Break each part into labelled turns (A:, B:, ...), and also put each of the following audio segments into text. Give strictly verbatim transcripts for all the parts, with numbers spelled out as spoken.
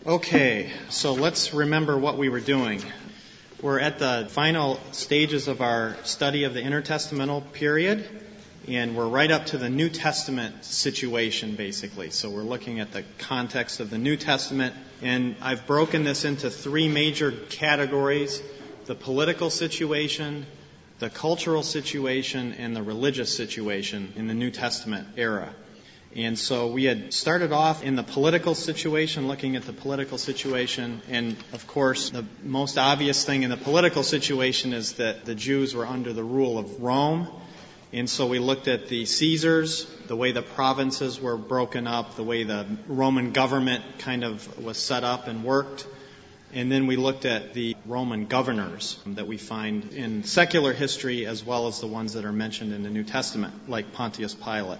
A: Okay, so let's remember what we were doing. We're at the final stages of our study of the intertestamental period, and we're right up to the New Testament situation, basically. So we're looking at the context of the New Testament, and I've broken this into three major categories: the political situation, the cultural situation, and the religious situation in the New Testament era. And so we had started off in the political situation, looking at the political situation. And, of course, the most obvious thing in the political situation is that the Jews were under the rule of Rome. And so we looked at the Caesars, the way the provinces were broken up, the way the Roman government kind of was set up and worked. And then we looked at the Roman governors that we find in secular history as well as the ones that are mentioned in the New Testament, like Pontius Pilate.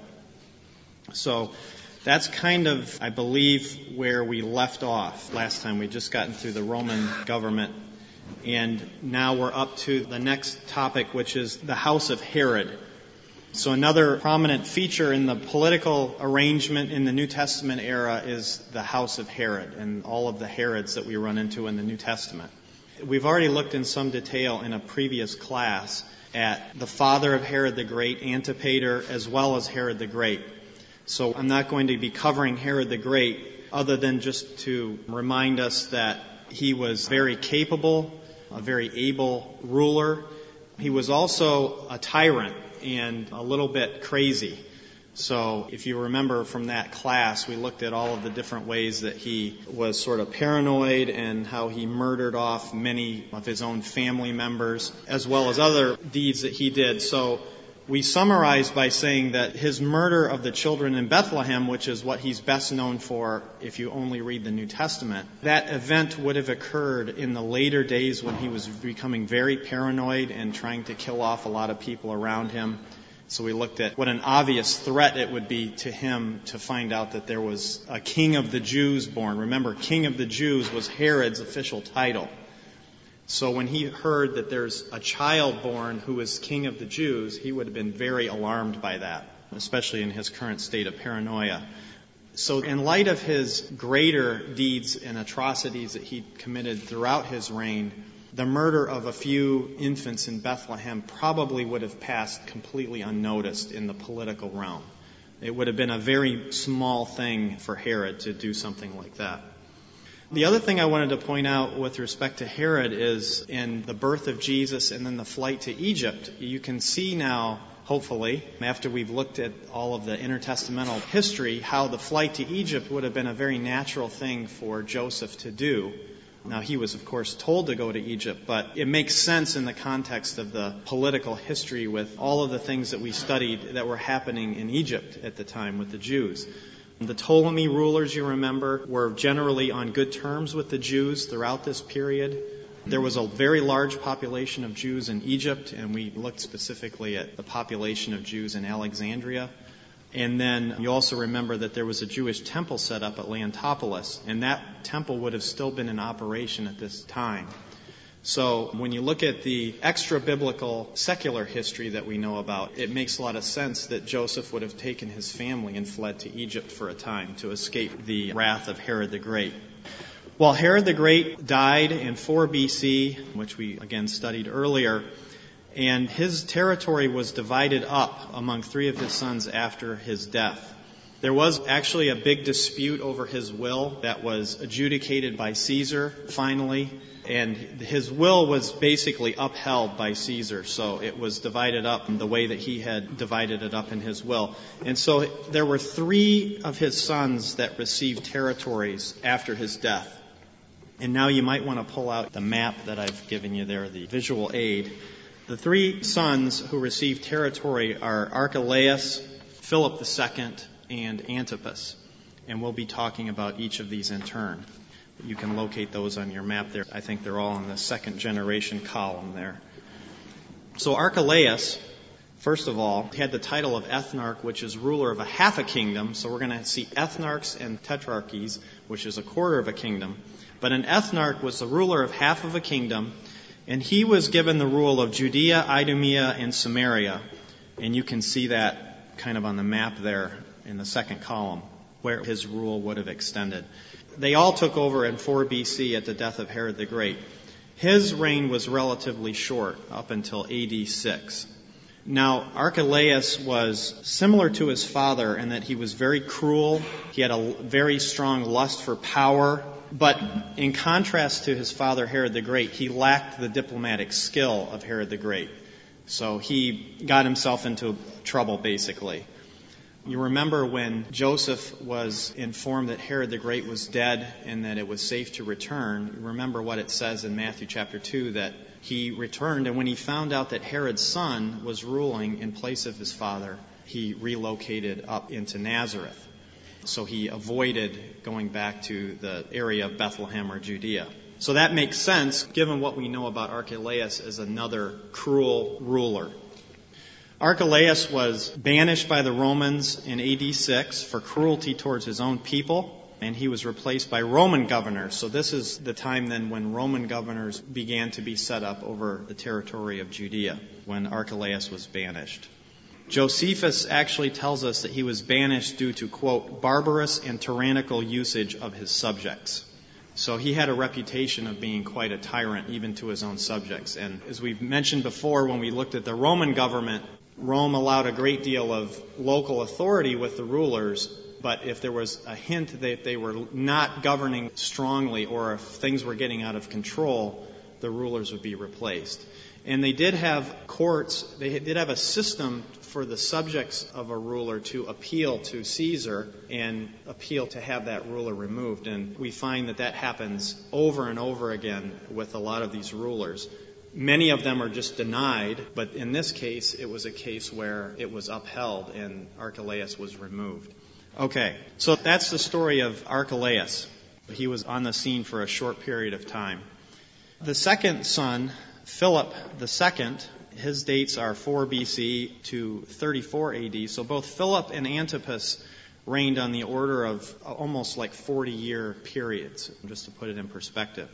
A: So that's kind of, I believe, where we left off last time. We'd just gotten through the Roman government, and now we're up to the next topic, which is the house of Herod. So another prominent feature in the political arrangement in the New Testament era is the house of Herod and all of the Herods that we run into in the New Testament. We've already looked in some detail in a previous class at the father of Herod the Great, Antipater, as well as Herod the Great. So I'm not going to be covering Herod the Great other than just to remind us that he was very capable, a very able ruler. He was also a tyrant and a little bit crazy. So if you remember from that class, we looked at all of the different ways that he was sort of paranoid and how he murdered off many of his own family members, as well as other deeds that he did. So we summarized by saying that his murder of the children in Bethlehem, which is what he's best known for if you only read the New Testament, that event would have occurred in the later days when he was becoming very paranoid and trying to kill off a lot of people around him. So we looked at what an obvious threat it would be to him to find out that there was a king of the Jews born. Remember, king of the Jews was Herod's official title. So when he heard that there's a child born who is king of the Jews, he would have been very alarmed by that, especially in his current state of paranoia. So in light of his greater deeds and atrocities that he committed throughout his reign, the murder of a few infants in Bethlehem probably would have passed completely unnoticed in the political realm. It would have been a very small thing for Herod to do something like that. The other thing I wanted to point out with respect to Herod is in the birth of Jesus and then the flight to Egypt, you can see now, hopefully, after we've looked at all of the intertestamental history, how the flight to Egypt would have been a very natural thing for Joseph to do. Now, he was, of course, told to go to Egypt, but it makes sense in the context of the political history with all of the things that we studied that were happening in Egypt at the time with the Jews. The Ptolemy rulers, you remember, were generally on good terms with the Jews throughout this period. There was a very large population of Jews in Egypt, and we looked specifically at the population of Jews in Alexandria. And then you also remember that there was a Jewish temple set up at Leontopolis, and that temple would have still been in operation at this time. So when you look at the extra-biblical secular history that we know about, it makes a lot of sense that Joseph would have taken his family and fled to Egypt for a time to escape the wrath of Herod the Great. Well, Herod the Great died in four B C, which we again studied earlier, and his territory was divided up among three of his sons after his death. There was actually a big dispute over his will that was adjudicated by Caesar, finally, and his will was basically upheld by Caesar, so it was divided up in the way that he had divided it up in his will. And so there were three of his sons that received territories after his death. And now you might want to pull out the map that I've given you there, the visual aid. The three sons who received territory are Archelaus, Philip the Second, and Antipas. And we'll be talking about each of these in turn. You can locate those on your map there. I think they're all in the second generation column there. So Archelaus, first of all, had the title of ethnarch, which is ruler of a half a kingdom. So we're going to see ethnarchs and tetrarchies, which is a quarter of a kingdom. But an ethnarch was the ruler of half of a kingdom, and he was given the rule of Judea, Idumea, and Samaria. And you can see that kind of on the map there in the second column, where his rule would have extended. They all took over in four B C at the death of Herod the Great. His reign was relatively short, up until A D six. Now, Archelaus was similar to his father in that he was very cruel. He had a very strong lust for power. But in contrast to his father, Herod the Great, he lacked the diplomatic skill of Herod the Great. So he got himself into trouble, basically. You remember when Joseph was informed that Herod the Great was dead and that it was safe to return, remember what it says in Matthew chapter two, that he returned, and when he found out that Herod's son was ruling in place of his father, he relocated up into Nazareth. So he avoided going back to the area of Bethlehem or Judea. So that makes sense, given what we know about Archelaus as another cruel ruler. Archelaus was banished by the Romans in A D six for cruelty towards his own people, and he was replaced by Roman governors. So this is the time then when Roman governors began to be set up over the territory of Judea, when Archelaus was banished. Josephus actually tells us that he was banished due to, quote, barbarous and tyrannical usage of his subjects. So he had a reputation of being quite a tyrant, even to his own subjects. And as we've mentioned before, when we looked at the Roman government, Rome allowed a great deal of local authority with the rulers, but if there was a hint that they were not governing strongly or if things were getting out of control, the rulers would be replaced. And they did have courts, they did have a system for the subjects of a ruler to appeal to Caesar and appeal to have that ruler removed. And we find that that happens over and over again with a lot of these rulers. Many of them are just denied, but in this case, it was a case where it was upheld and Archelaus was removed. Okay, so that's the story of Archelaus. He was on the scene for a short period of time. The second son, Philip the Second, his dates are four B C to thirty-four A D. So both Philip and Antipas reigned on the order of almost like forty-year periods, just to put it in perspective.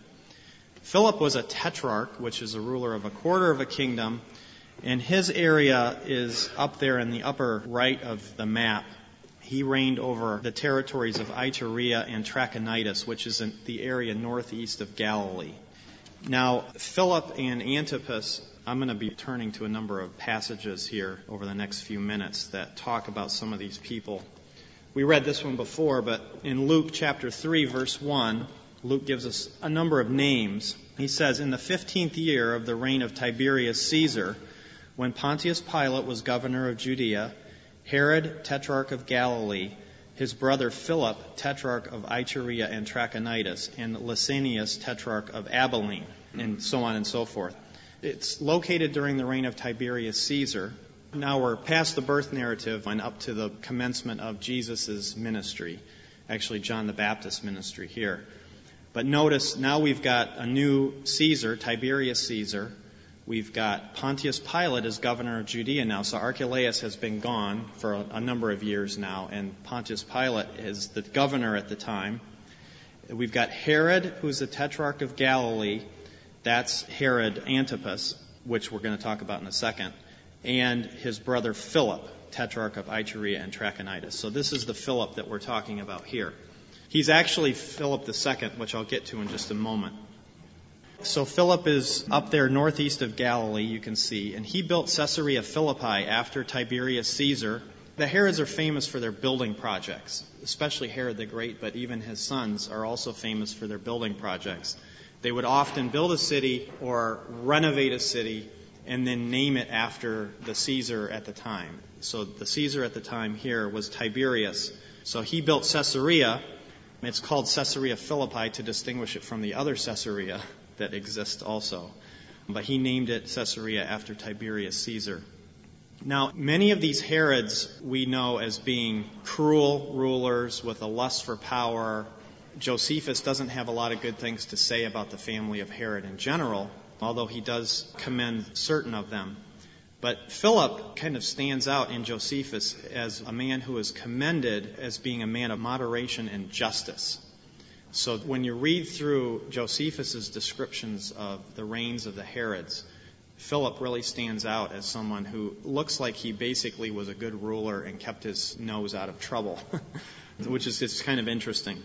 A: Philip was a tetrarch, which is a ruler of a quarter of a kingdom, and his area is up there in the upper right of the map. He reigned over the territories of Iturea and Trachonitis, which is in the area northeast of Galilee. Now, Philip and Antipas, I'm going to be turning to a number of passages here over the next few minutes that talk about some of these people. We read this one before, but in Luke chapter three, verse one, Luke gives us a number of names. He says, in the fifteenth year of the reign of Tiberius Caesar, when Pontius Pilate was governor of Judea, Herod, tetrarch of Galilee, his brother Philip, tetrarch of Iturea and Trachonitis, and Lysanias, tetrarch of Abilene, and so on and so forth. It's located during the reign of Tiberius Caesar. Now we're past the birth narrative and up to the commencement of Jesus' ministry, actually John the Baptist's ministry here. But notice, now we've got a new Caesar, Tiberius Caesar. We've got Pontius Pilate as governor of Judea now. So Archelaus has been gone for a, a number of years now, and Pontius Pilate is the governor at the time. We've got Herod, who's the tetrarch of Galilee. That's Herod Antipas, which we're going to talk about in a second. And his brother Philip, tetrarch of Iturea and Trachonitis. So this is the Philip that we're talking about here. He's actually Philip the Second, which I'll get to in just a moment. So Philip is up there northeast of Galilee, you can see, and he built Caesarea Philippi after Tiberius Caesar. The Herods are famous for their building projects, especially Herod the Great, but even his sons are also famous for their building projects. They would often build a city or renovate a city and then name it after the Caesar at the time. So the Caesar at the time here was Tiberius. So he built Caesarea. It's called Caesarea Philippi to distinguish it from the other Caesarea that exists also. But he named it Caesarea after Tiberius Caesar. Now, many of these Herods we know as being cruel rulers with a lust for power. Josephus doesn't have a lot of good things to say about the family of Herod in general, although he does commend certain of them. But Philip kind of stands out in Josephus as a man who is commended as being a man of moderation and justice. So when you read through Josephus's descriptions of the reigns of the Herods, Philip really stands out as someone who looks like he basically was a good ruler and kept his nose out of trouble, which is it's kind of interesting.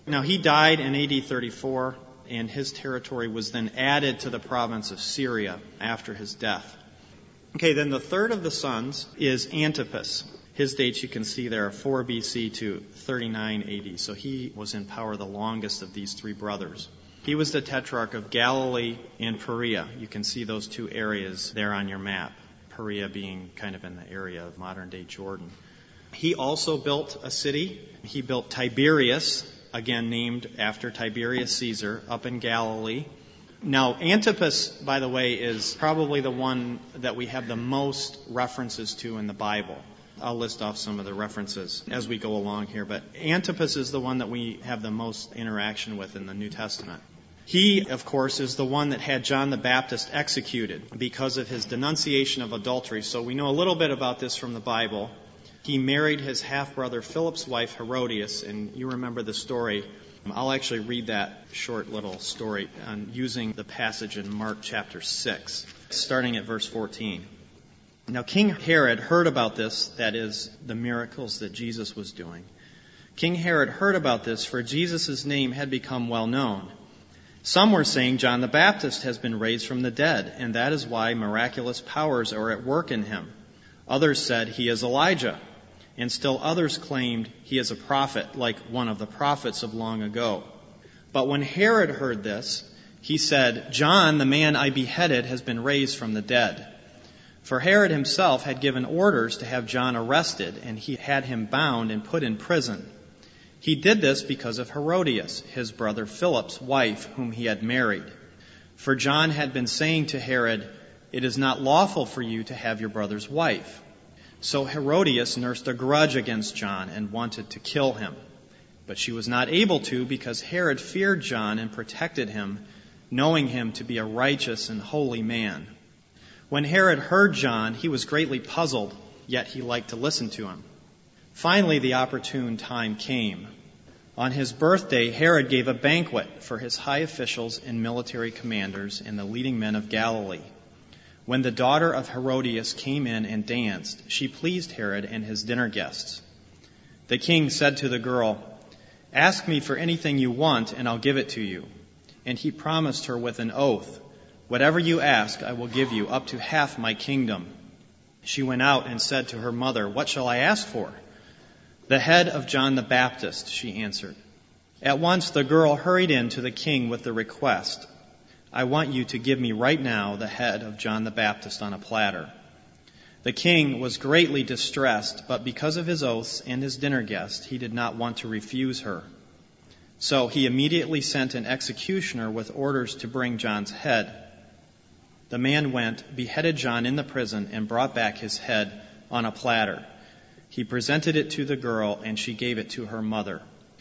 A: Now, he died in A D thirty-four, and his territory was then added to the province of Syria after his death. Okay, then the third of the sons is Antipas. His dates you can see there are four B C to thirty-nine A D, so he was in power the longest of these three brothers. He was the tetrarch of Galilee and Perea. You can see those two areas there on your map, Perea being kind of in the area of modern-day Jordan. He also built a city. He built Tiberias, again named after Tiberius Caesar, up in Galilee. Now, Antipas, by the way, is probably the one that we have the most references to in the Bible. I'll list off some of the references as we go along here, but Antipas is the one that we have the most interaction with in the New Testament. He, of course, is the one that had John the Baptist executed because of his denunciation of adultery. So we know a little bit about this from the Bible. He married his half-brother Philip's wife, Herodias, and you remember the story. I'll actually read that short little story on using the passage in Mark chapter six, starting at verse fourteen. Now, King Herod heard about this, that is, the miracles that Jesus was doing. King Herod heard about this, for Jesus' name had become well known. Some were saying John the Baptist has been raised from the dead, and that is why miraculous powers are at work in him. Others said he is Elijah, and still others claimed he is a prophet, like one of the prophets of long ago. But when Herod heard this, he said, John, the man I beheaded, has been raised from the dead. For Herod himself had given orders to have John arrested, and he had him bound and put in prison. He did this because of Herodias, his brother Philip's wife, whom he had married. For John had been saying to Herod, it is not lawful for you to have your brother's wife. So Herodias nursed a grudge against John and wanted to kill him. But she was not able to because Herod feared John and protected him, knowing him to be a righteous and holy man. When Herod heard John, he was greatly puzzled, yet he liked to listen to him. Finally, the opportune time came. On his birthday, Herod gave a banquet for his high officials and military commanders and the leading men of Galilee. When the daughter of Herodias came in and danced, she pleased Herod and his dinner guests. The king said to the girl, ask me for anything you want, and I'll give it to you. And he promised her with an oath, whatever you ask, I will give you, up to half my kingdom. She went out and said to her mother, what shall I ask for? The head of John the Baptist, she answered. At once the girl hurried in to the king with the request, I want you to give me right now the head of John the Baptist on a platter. The king was greatly distressed, but because of his oaths and his dinner guest, he did not want to refuse her. So he immediately sent an executioner with orders to bring John's head. The man went, beheaded John in the prison, and brought back his head on a platter. He presented it to the girl, and she gave it to her mother.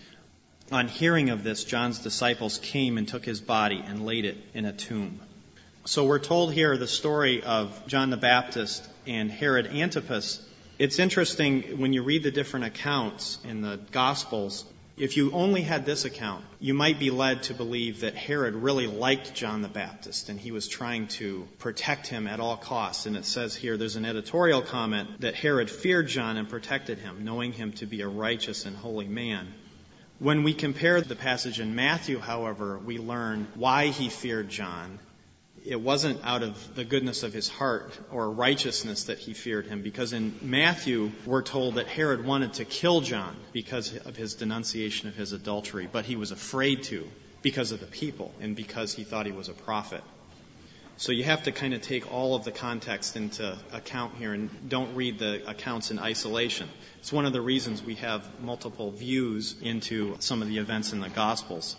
A: On hearing of this, John's disciples came and took his body and laid it in a tomb. So we're told here the story of John the Baptist and Herod Antipas. It's interesting when you read the different accounts in the Gospels. If you only had this account, you might be led to believe that Herod really liked John the Baptist and he was trying to protect him at all costs. And it says here, there's an editorial comment that Herod feared John and protected him, knowing him to be a righteous and holy man. When we compare the passage in Matthew, however, we learn why he feared John. It wasn't out of the goodness of his heart or righteousness that he feared him, because in Matthew we're told that Herod wanted to kill John because of his denunciation of his adultery, but he was afraid to because of the people and because he thought he was a prophet. So you have to kind of take all of the context into account here and don't read the accounts in isolation. It's one of the reasons we have multiple views into some of the events in the Gospels.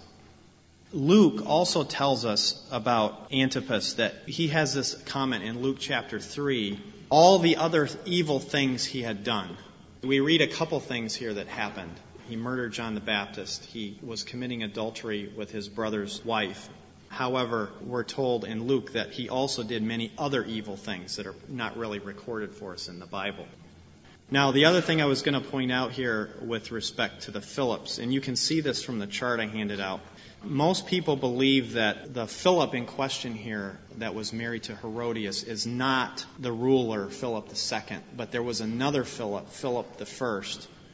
A: Luke also tells us about Antipas that he has this comment in Luke chapter three, all the other evil things he had done. We read a couple things here that happened. He murdered John the Baptist. He was committing adultery with his brother's wife. However, we're told in Luke that he also did many other evil things that are not really recorded for us in the Bible. Now, the other thing I was going to point out here with respect to the Philips, and you can see this from the chart I handed out. Most people believe that the Philip in question here that was married to Herodias is not the ruler Philip the Second, but there was another Philip, Philip the First,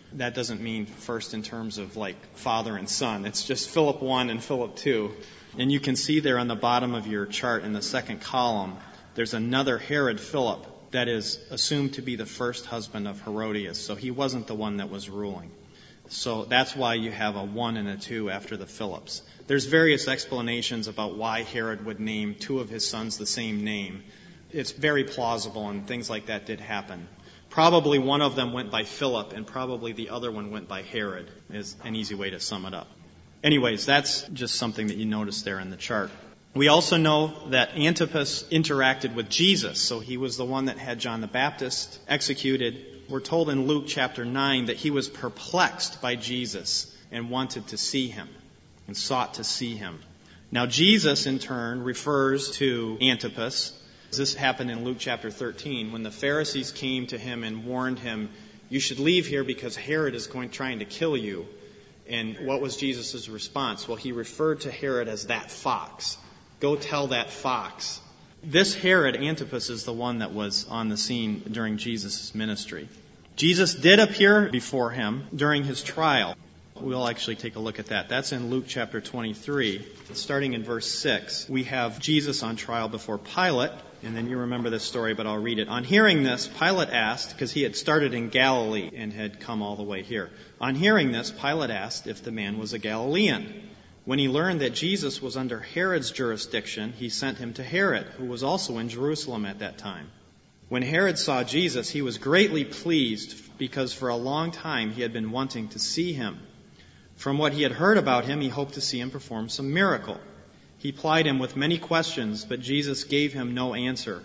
A: That doesn't mean first in terms of like father and son. It's just Philip one and Philip two. And you can see there on the bottom of your chart in the second column, there's another Herod Philip that is assumed to be the first husband of Herodias. So he wasn't the one that was ruling. So that's why you have a one and a two after the Philips. There's various explanations about why Herod would name two of his sons the same name. It's very plausible, and things like that did happen. Probably one of them went by Philip, and probably the other one went by Herod, is an easy way to sum it up. Anyways, that's just something that you notice there in the chart. We also know that Antipas interacted with Jesus, so he was the one that had John the Baptist executed. We're told in Luke chapter nine that he was perplexed by Jesus and wanted to see him and sought to see him. Now Jesus, in turn, refers to Antipas. This happened in Luke chapter thirteen when the Pharisees came to him and warned him, "You should leave here because Herod is going trying to kill you." And what was Jesus' response? Well, he referred to Herod as that fox. Go tell that fox. This Herod Antipas is the one that was on the scene during Jesus' ministry. Jesus did appear before him during his trial. We'll actually take a look at that. That's in Luke chapter twenty-three. Starting in verse six, we have Jesus on trial before Pilate. And then you remember this story, but I'll read it. On hearing this, Pilate asked, because he had started in Galilee and had come all the way here. On hearing this, Pilate asked if the man was a Galilean. When he learned that Jesus was under Herod's jurisdiction, he sent him to Herod, who was also in Jerusalem at that time. When Herod saw Jesus, he was greatly pleased because for a long time he had been wanting to see him. From what he had heard about him, he hoped to see him perform some miracle. He plied him with many questions, but Jesus gave him no answer.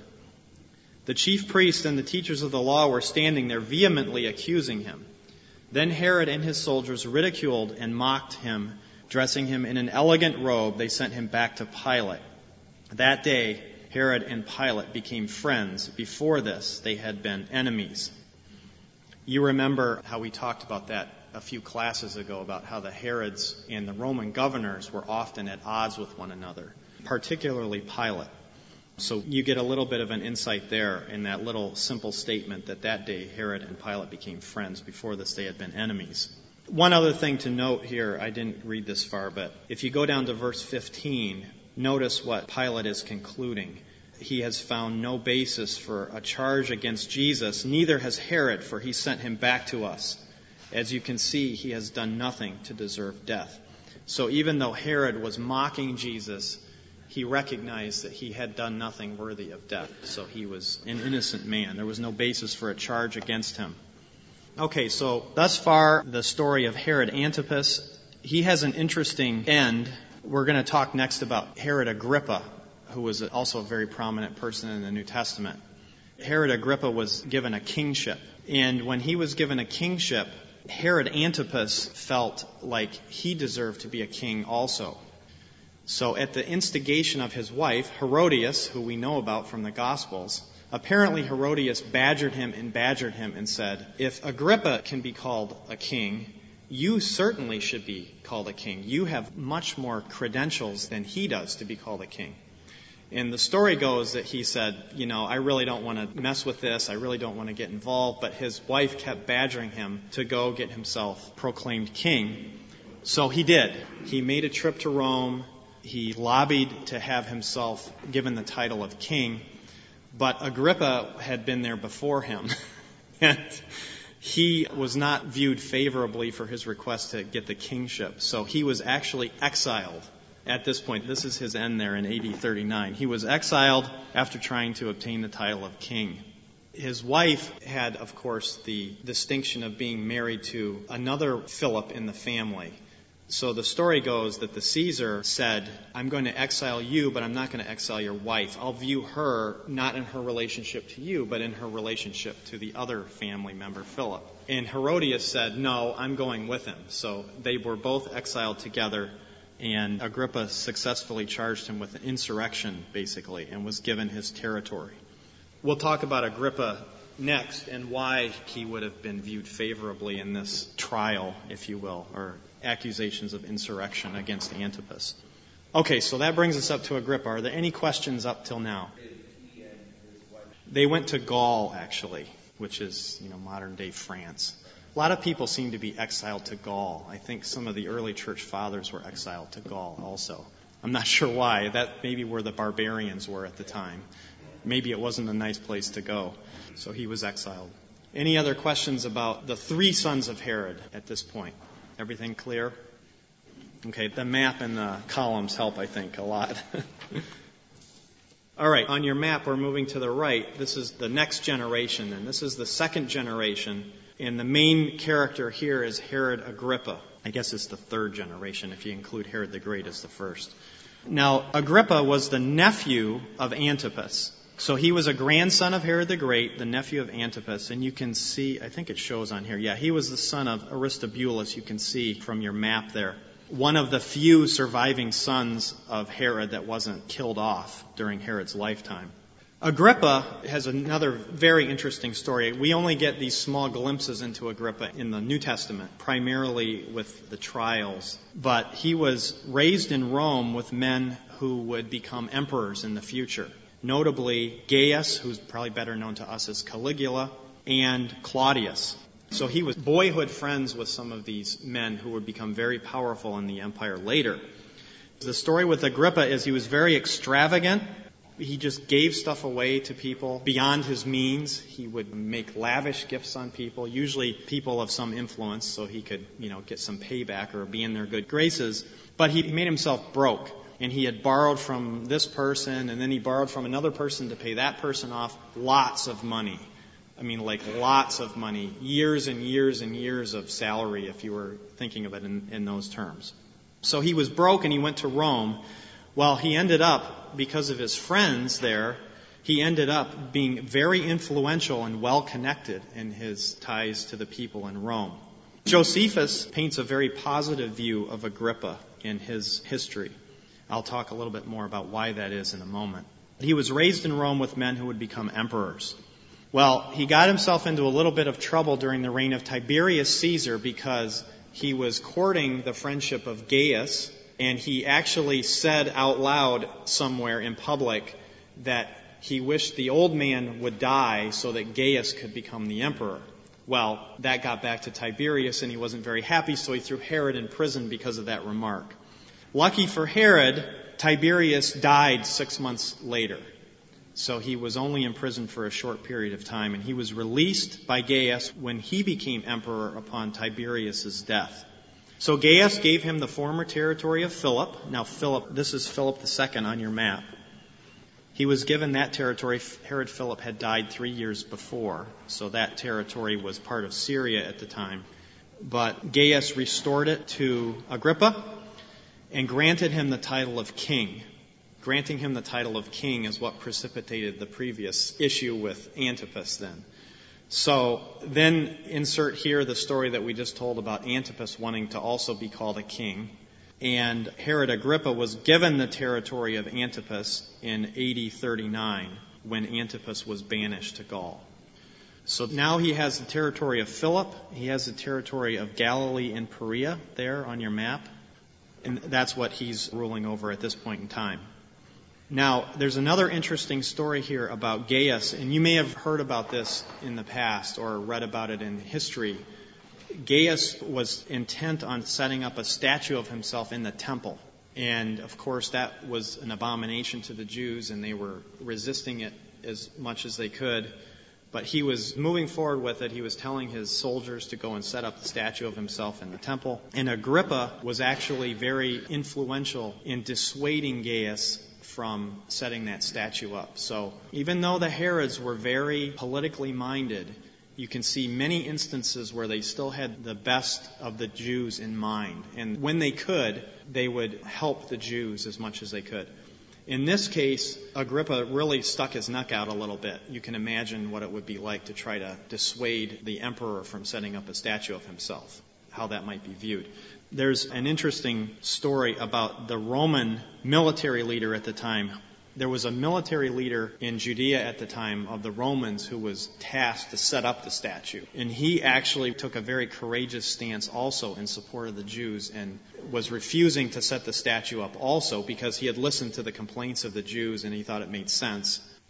A: The chief priests and the teachers of the law were standing there vehemently accusing him. Then Herod and his soldiers ridiculed and mocked him. Dressing him in an elegant robe, they sent him back to Pilate. That day, Herod and Pilate became friends. Before this, they had been enemies. You remember how we talked about that a few classes ago, about how the Herods and the Roman governors were often at odds with one another, particularly Pilate. So you get a little bit of an insight there in that little simple statement that that day Herod and Pilate became friends. Before this, they had been enemies. One other thing to note here, I didn't read this far, but if you go down to verse fifteen, notice what Pilate is concluding. He has found no basis for a charge against Jesus, neither has Herod, for he sent him back to us. As you can see, he has done nothing to deserve death. So even though Herod was mocking Jesus, he recognized that he had done nothing worthy of death. So he was an innocent man. There was no basis for a charge against him. Okay, so thus far, the story of Herod Antipas, he has an interesting end. We're going to talk next about Herod Agrippa, who was also a very prominent person in the New Testament. Herod Agrippa was given a kingship. And when he was given a kingship, Herod Antipas felt like he deserved to be a king also. So at the instigation of his wife, Herodias, who we know about from the Gospels, apparently Herodias badgered him and badgered him and said, if Agrippa can be called a king, you certainly should be called a king. You have much more credentials than he does to be called a king. And the story goes that he said, you know, I really don't want to mess with this. I really don't want to get involved. But his wife kept badgering him to go get himself proclaimed king. So he did. He made a trip to Rome. He lobbied to have himself given the title of king. But Agrippa had been there before him. And he was not viewed favorably for his request to get the kingship. So he was actually exiled. At this point, this is his end there in A D thirty-nine. He was exiled after trying to obtain the title of king. His wife had, of course, the distinction of being married to another Philip in the family. So the story goes that the Caesar said, I'm going to exile you, but I'm not going to exile your wife. I'll view her not in her relationship to you, but in her relationship to the other family member, Philip. And Herodias said, no, I'm going with him. So they were both exiled together. And Agrippa successfully charged him with an insurrection, basically, and was given his territory. We'll talk about Agrippa next and why he would have been viewed favorably in this trial, if you will, or accusations of insurrection against Antipas. Okay, so that brings us up to Agrippa. Are there any questions up till now? They went to Gaul, actually, which is, you know, modern-day France. A lot of people seem to be exiled to Gaul. I think some of the early church fathers were exiled to Gaul also. I'm not sure why. That may be where the barbarians were at the time. Maybe it wasn't a nice place to go. So he was exiled. Any other questions about the three sons of Herod at this point? Everything clear? Okay, the map and the columns help, I think, a lot. All right, on your map, we're moving to the right. This is the next generation, and this is the second generation. And the main character here is Herod Agrippa. I guess it's the third generation if you include Herod the Great as the first. Now, Agrippa was the nephew of Antipas. So he was a grandson of Herod the Great, the nephew of Antipas. And you can see, I think it shows on here, yeah, he was the son of Aristobulus, you can see from your map there. One of the few surviving sons of Herod that wasn't killed off during Herod's lifetime. Agrippa has another very interesting story. We only get these small glimpses into Agrippa in the New Testament, primarily with the trials. But he was raised in Rome with men who would become emperors in the future. Notably, Gaius, who's probably better known to us as Caligula, and Claudius. So he was boyhood friends with some of these men who would become very powerful in the empire later. The story with Agrippa is he was very extravagant. He just gave stuff away to people beyond his means. He would make lavish gifts on people, usually people of some influence, so he could, you know, get some payback or be in their good graces. But he made himself broke, and he had borrowed from this person, and then he borrowed from another person to pay that person off lots of money. I mean, like lots of money, years and years and years of salary, if you were thinking of it in, in those terms. So he was broke, and he went to Rome. Well, he ended up, because of his friends there, he ended up being very influential and well-connected in his ties to the people in Rome. Josephus paints a very positive view of Agrippa in his history. I'll talk a little bit more about why that is in a moment. He was raised in Rome with men who would become emperors. Well, he got himself into a little bit of trouble during the reign of Tiberius Caesar because he was courting the friendship of Gaius, and he actually said out loud somewhere in public that he wished the old man would die so that Gaius could become the emperor. Well, that got back to Tiberius, and he wasn't very happy, so he threw Herod in prison because of that remark. Lucky for Herod, Tiberius died six months later. So he was only in prison for a short period of time, and he was released by Gaius when he became emperor upon Tiberius's death. So Gaius gave him the former territory of Philip. Now Philip, this is Philip the Second on your map. He was given that territory. Herod Philip had died three years before, so that territory was part of Syria at the time. But Gaius restored it to Agrippa and granted him the title of king. Granting him the title of king is what precipitated the previous issue with Antipas then. So then insert here the story that we just told about Antipas wanting to also be called a king. And Herod Agrippa was given the territory of Antipas in A D thirty-nine when Antipas was banished to Gaul. So now he has the territory of Philip. He has the territory of Galilee and Perea there on your map. And that's what he's ruling over at this point in time. Now, there's another interesting story here about Gaius, and you may have heard about this in the past or read about it in history. Gaius was intent on setting up a statue of himself in the temple. And, of course, that was an abomination to the Jews, and they were resisting it as much as they could. But he was moving forward with it. He was telling his soldiers to go and set up the statue of himself in the temple. And Agrippa was actually very influential in dissuading Gaius from setting that statue up. So even though the Herods were very politically minded, you can see many instances where they still had the best of the Jews in mind. And when they could, they would help the Jews as much as they could. In this case, Agrippa really stuck his neck out a little bit. You can imagine what it would be like to try to dissuade the emperor from setting up a statue of himself, how that might be viewed. There's an interesting story about the Roman military leader at the time. There was a military leader in Judea at the time of the Romans who was tasked to set up the statue. And he actually took a very courageous stance also in support of the Jews and was refusing to set the statue up also because he had listened to the complaints of the Jews and he thought it made sense.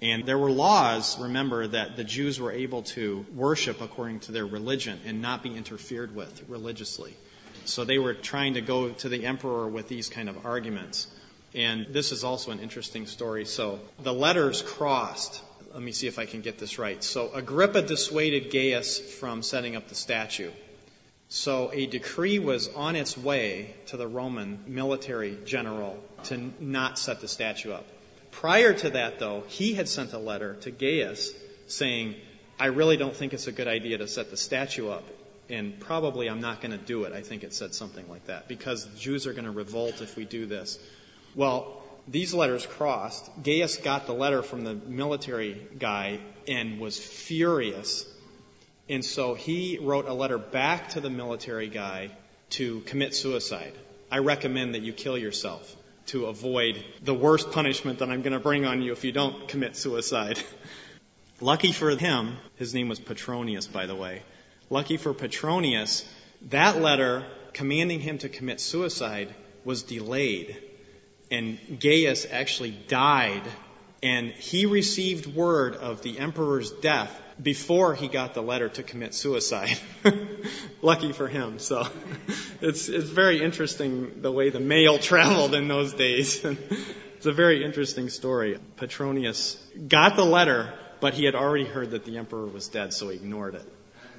A: And there were laws, remember, that the Jews were able to worship according to their religion and not be interfered with religiously. So they were trying to go to the emperor with these kind of arguments. And this is also an interesting story. So the letters crossed. Let me see if I can get this right. So Agrippa dissuaded Gaius from setting up the statue. So a decree was on its way to the Roman military general to not set the statue up. Prior to that, though, he had sent a letter to Gaius saying, I really don't think it's a good idea to set the statue up, and probably I'm not going to do it. I think it said something like that, because the Jews are going to revolt if we do this. Well, these letters crossed. Gaius got the letter from the military guy and was furious. And so he wrote a letter back to the military guy to commit suicide. I recommend that you kill yourself to avoid the worst punishment that I'm going to bring on you if you don't commit suicide. Lucky for him, his name was Petronius, by the way. Lucky for Petronius, that letter commanding him to commit suicide was delayed. And Gaius actually died, and he received word of the emperor's death before he got the letter to commit suicide. Lucky for him. So it's it's very interesting the way the mail traveled in those days. It's a very interesting story. Petronius got the letter, but he had already heard that the emperor was dead, so he ignored it.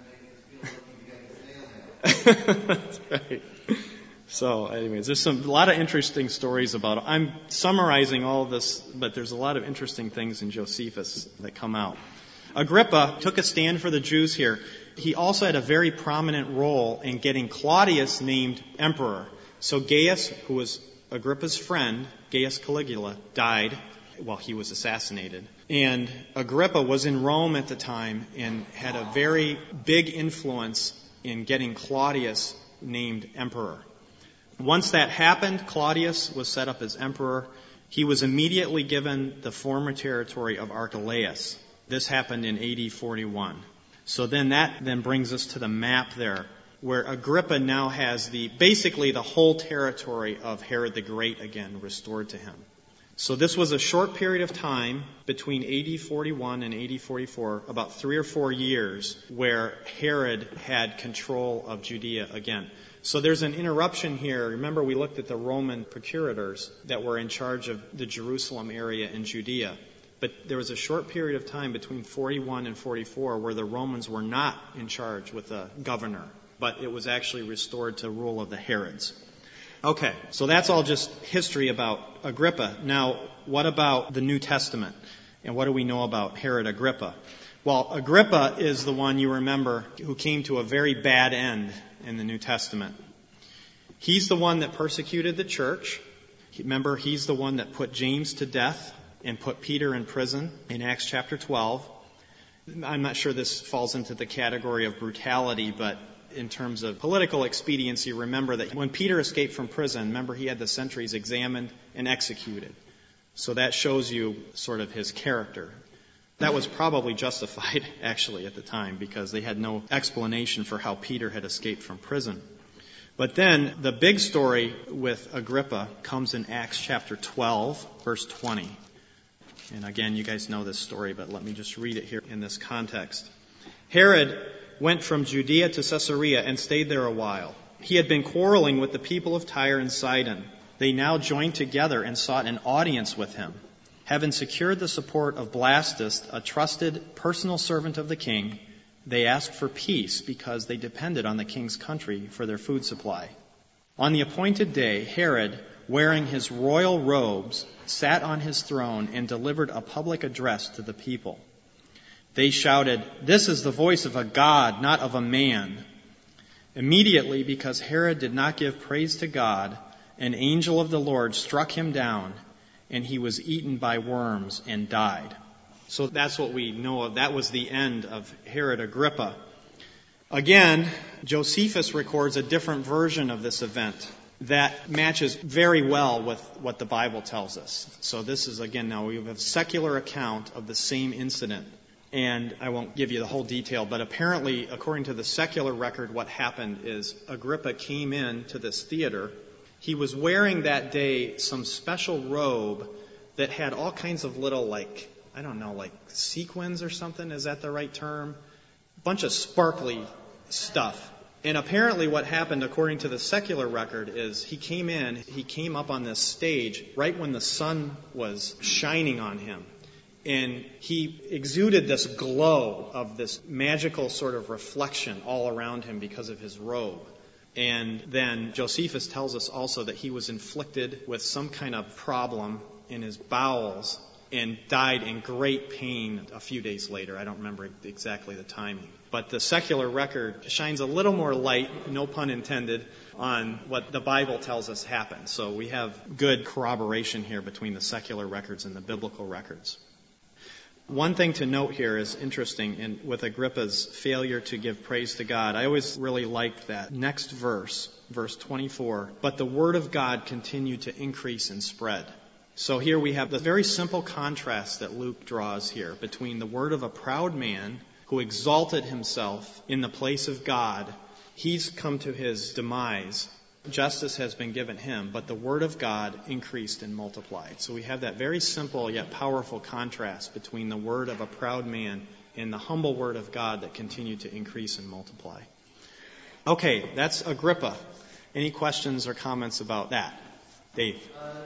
A: That's right. So anyways, there's some, a lot of interesting stories about it. I'm summarizing all of this, but there's a lot of interesting things in Josephus that come out. Agrippa took a stand for the Jews here. He also had a very prominent role in getting Claudius named emperor. So Gaius, who was Agrippa's friend, Gaius Caligula, died while he was assassinated. And Agrippa was in Rome at the time and had a very big influence in getting Claudius named emperor. Once that happened, Claudius was set up as emperor. He was immediately given the former territory of Archelaus. This happened in A D forty-one. So then that then brings us to the map there, where Agrippa now has the basically the whole territory of Herod the Great again restored to him. So this was a short period of time between A D forty-one and A D forty-four, about three or four years, where Herod had control of Judea again. So there's an interruption here. Remember, we looked at the Roman procurators that were in charge of the Jerusalem area in Judea. But there was a short period of time between forty-one and forty-four where the Romans were not in charge with a governor, but it was actually restored to rule of the Herods. Okay, so that's all just history about Agrippa. Now, what about the New Testament? And what do we know about Herod Agrippa? Well, Agrippa is the one, you remember, who came to a very bad end in the New Testament. He's the one that persecuted the church. Remember, he's the one that put James to death and put Peter in prison in Acts chapter twelve. I'm not sure this falls into the category of brutality, but in terms of political expediency, remember that when Peter escaped from prison, remember he had the sentries examined and executed. So that shows you sort of his character. That was probably justified, actually, at the time, because they had no explanation for how Peter had escaped from prison. But then the big story with Agrippa comes in Acts chapter twelve, verse twenty. And again, you guys know this story, but let me just read it here in this context. Herod went from Judea to Caesarea and stayed there a while. He had been quarreling with the people of Tyre and Sidon. They now joined together and sought an audience with him. Having secured the support of Blastus, a trusted personal servant of the king, they asked for peace because they depended on the king's country for their food supply. On the appointed day, Herod, wearing his royal robes, sat on his throne and delivered a public address to the people. They shouted, "This is the voice of a God, not of a man." Immediately, because Herod did not give praise to God, an angel of the Lord struck him down, and he was eaten by worms and died. So that's what we know of. That was the end of Herod Agrippa. Again, Josephus records a different version of this event that matches very well with what the Bible tells us. So this is, again, now we have a secular account of the same incident. And I won't give you the whole detail, but apparently, according to the secular record, what happened is Agrippa came in to this theater. He was wearing that day some special robe that had all kinds of little, like, I don't know, like sequins or something. Is that the right term? A bunch of sparkly stuff. And apparently what happened, according to the secular record, is he came in, he came up on this stage right when the sun was shining on him. And he exuded this glow of this magical sort of reflection all around him because of his robe. And then Josephus tells us also that he was inflicted with some kind of problem in his bowels and died in great pain a few days later. I don't remember exactly the timing. But the secular record shines a little more light, no pun intended, on what the Bible tells us happened. So we have good corroboration here between the secular records and the biblical records. One thing to note here is interesting in, with Agrippa's failure to give praise to God. I always really liked that next verse, verse twenty-four. But the word of God continued to increase and spread. So here we have the very simple contrast that Luke draws here between the word of a proud man who exalted himself in the place of God. He's come to his demise. Justice has been given him, but the word of God increased and multiplied. So we have that very simple yet powerful contrast between the word of a proud man and the humble word of God that continued to increase and multiply. Okay, that's Agrippa. Any questions or comments about that? Dave?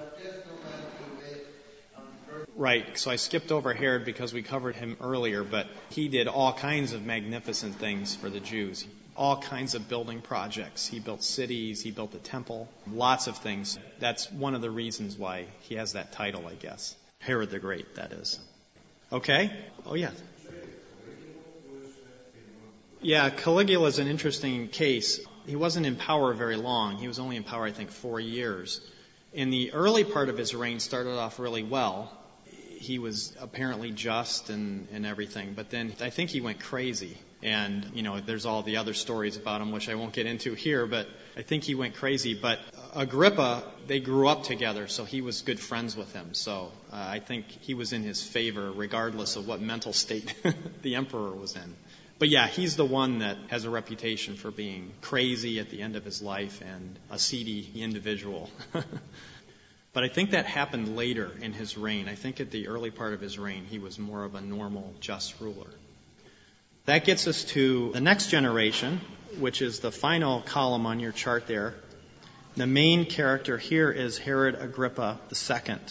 A: Right, so I skipped over Herod because we covered him earlier, but he did all kinds of magnificent things for the Jews. All kinds of building projects. He built cities, he built a temple, lots of things. That's one of the reasons why he has that title, I guess. Herod the Great, that is. Okay? Oh, yeah. Yeah, Caligula is an interesting case. He wasn't in power very long. He was only in power, I think, four years. In the early part of his reign started off really well. He was apparently just and, and everything, but then I think he went crazy. And, you know, there's all the other stories about him, which I won't get into here, but I think he went crazy. But Agrippa, they grew up together, so he was good friends with him. So uh, I think he was in his favor, regardless of what mental state the emperor was in. But yeah, he's the one that has a reputation for being crazy at the end of his life and a seedy individual. But I think that happened later in his reign. I think at the early part of his reign, he was more of a normal, just ruler. That gets us to the next generation, which is the final column on your chart there. The main character here is Herod Agrippa the Second.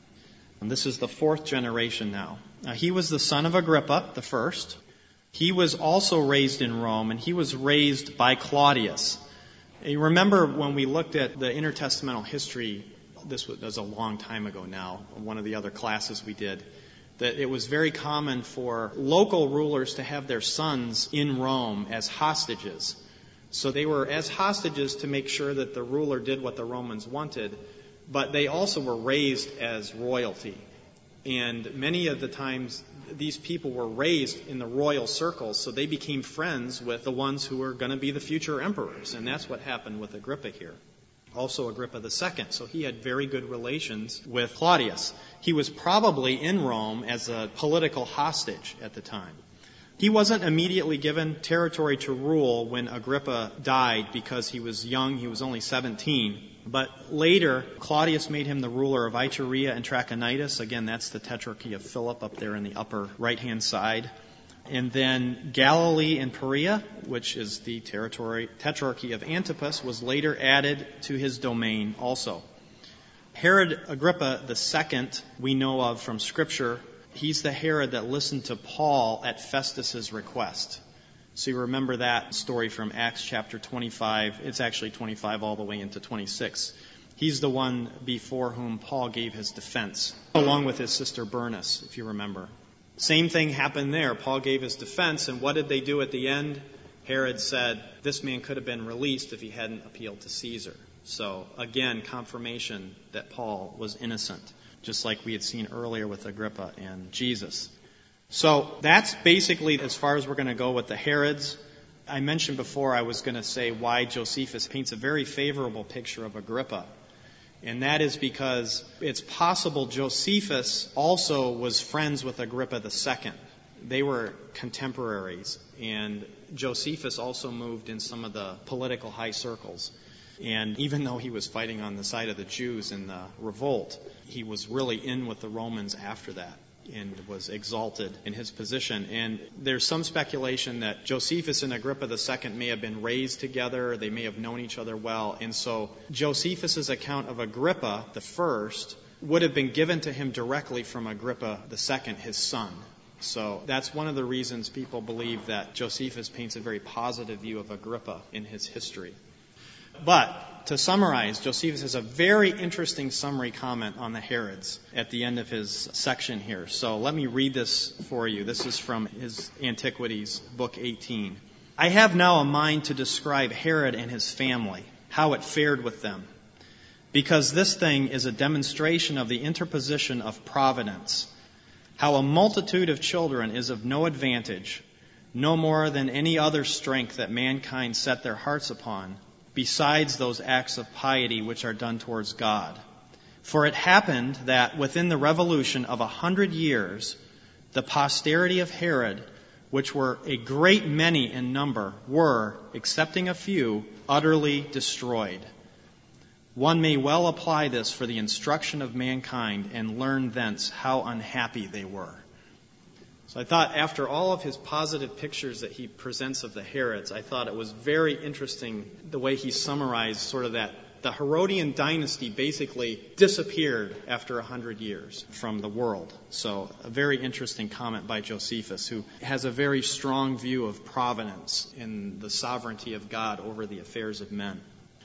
A: And this is the fourth generation now. Now, he was the son of Agrippa the First. He was also raised in Rome, and he was raised by Claudius. You remember when we looked at the intertestamental history, this was a long time ago now, one of the other classes we did, that it was very common for local rulers to have their sons in Rome as hostages. So they were as hostages to make sure that the ruler did what the Romans wanted, but they also were raised as royalty. And many of the times, these people were raised in the royal circles, so they became friends with the ones who were going to be the future emperors. And that's what happened with Agrippa here. Also Agrippa the Second. So he had very good relations with Claudius. He was probably in Rome as a political hostage at the time. He wasn't immediately given territory to rule when Agrippa died because he was young. He was only seventeen. But later, Claudius made him the ruler of Iturea and Trachonitis. Again, that's the tetrarchy of Philip up there in the upper right-hand side. And then Galilee and Perea, which is the territory, tetrarchy of Antipas, was later added to his domain also. Herod Agrippa the Second, we know of from Scripture. He's the Herod that listened to Paul at Festus's request. So you remember that story from Acts chapter twenty-five. It's actually twenty-five all the way into twenty-six. He's the one before whom Paul gave his defense, along with his sister Bernice, if you remember. Same thing happened there. Paul gave his defense, and what did they do at the end? Herod said, this man could have been released if he hadn't appealed to Caesar. So, again, confirmation that Paul was innocent, just like we had seen earlier with Agrippa and Jesus. So that's basically as far as we're going to go with the Herods. I mentioned before I was going to say why Josephus paints a very favorable picture of Agrippa. And that is because it's possible Josephus also was friends with Agrippa the Second. They were contemporaries. And Josephus also moved in some of the political high circles. And even though he was fighting on the side of the Jews in the revolt, he was really in with the Romans after that. and was exalted in his position. And there's some speculation that Josephus and Agrippa the Second may have been raised together. They may have known each other well. And so Josephus's account of Agrippa the First would have been given to him directly from Agrippa the Second, his son. So that's one of the reasons people believe that Josephus paints a very positive view of Agrippa in his history. But to summarize, Josephus has a very interesting summary comment on the Herods at the end of his section here. So let me read this for you. This is from his Antiquities, book eighteen. I have now a mind to describe Herod and his family, how it fared with them, because this thing is a demonstration of the interposition of providence, how a multitude of children is of no advantage, no more than any other strength that mankind set their hearts upon, besides those acts of piety which are done towards God. For it happened that within the revolution of a hundred years, the posterity of Herod, which were a great many in number, were, excepting a few, utterly destroyed. One may well apply this for the instruction of mankind and learn thence how unhappy they were. So I thought after all of his positive pictures that he presents of the Herods, I thought it was very interesting the way he summarized sort of that the Herodian dynasty basically disappeared after a hundred years from the world. So a very interesting comment by Josephus, who has a very strong view of providence in the sovereignty of God over the affairs of men.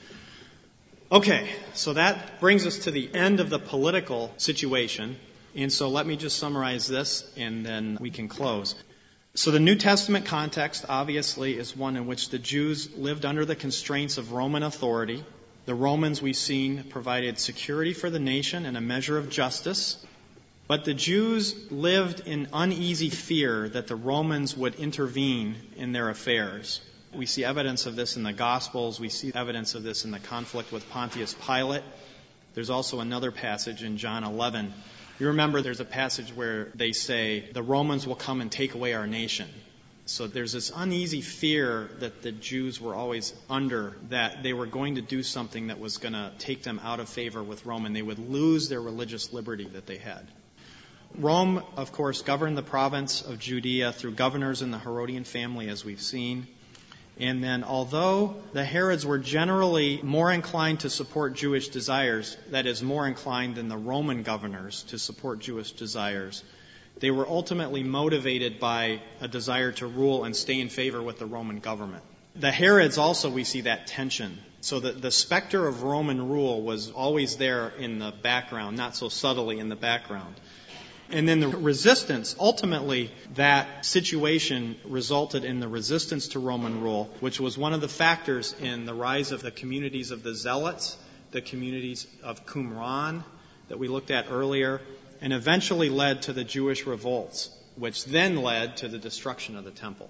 A: Okay, so that brings us to the end of the political situation. And so let me just summarize this, and then we can close. So the New Testament context, obviously, is one in which the Jews lived under the constraints of Roman authority. The Romans, we've seen, provided security for the nation and a measure of justice. But the Jews lived in uneasy fear that the Romans would intervene in their affairs. We see evidence of this in the Gospels. We see evidence of this in the conflict with Pontius Pilate. There's also another passage in John eleven. You remember there's a passage where they say, the Romans will come and take away our nation. So there's this uneasy fear that the Jews were always under, that they were going to do something that was going to take them out of favor with Rome, and they would lose their religious liberty that they had. Rome, of course, governed the province of Judea through governors in the Herodian family, as we've seen. And then although the Herods were generally more inclined to support Jewish desires, that is, more inclined than the Roman governors to support Jewish desires, they were ultimately motivated by a desire to rule and stay in favor with the Roman government. The Herods also, we see that tension. So that the specter of Roman rule was always there in the background, not so subtly in the background. And then the resistance, ultimately, that situation resulted in the resistance to Roman rule, which was one of the factors in the rise of the communities of the Zealots, the communities of Qumran that we looked at earlier, and eventually led to the Jewish revolts, which then led to the destruction of the temple.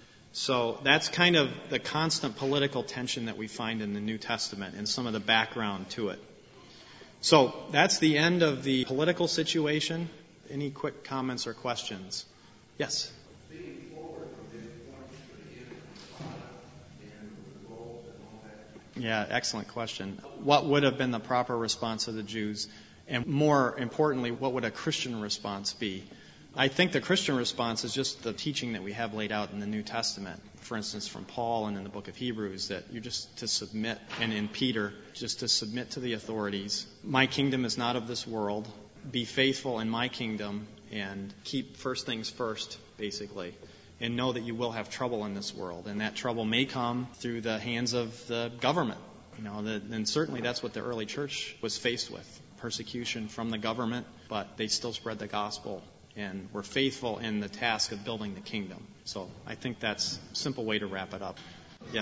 A: So that's kind of the constant political tension that we find in the New Testament and some of the background to it. So that's the end of the political situation. Any quick comments or questions? Yes?
B: Speaking forward from this point to the end of the product and the revolt and all that.
A: Yeah, excellent question. What would have been the proper response of the Jews? And more importantly, what would a Christian response be? I think the Christian response is just the teaching that we have laid out in the New Testament. For instance, from Paul and in the book of Hebrews, that you're just to submit, and in Peter, just to submit to the authorities. My kingdom is not of this world. Be faithful in my kingdom and keep first things first, basically. And know that you will have trouble in this world. And that trouble may come through the hands of the government. You know, the, and certainly that's what the early church was faced with. Persecution from the government, but they still spread the gospel and were faithful in the task of building the kingdom. So I think that's a simple way to wrap it up. Yeah.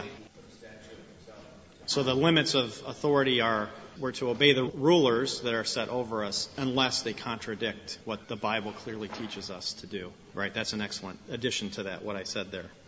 A: So the limits of authority are we're to obey the rulers that are set over us unless they contradict what the Bible clearly teaches us to do. Right? That's an excellent addition to that, what I said there.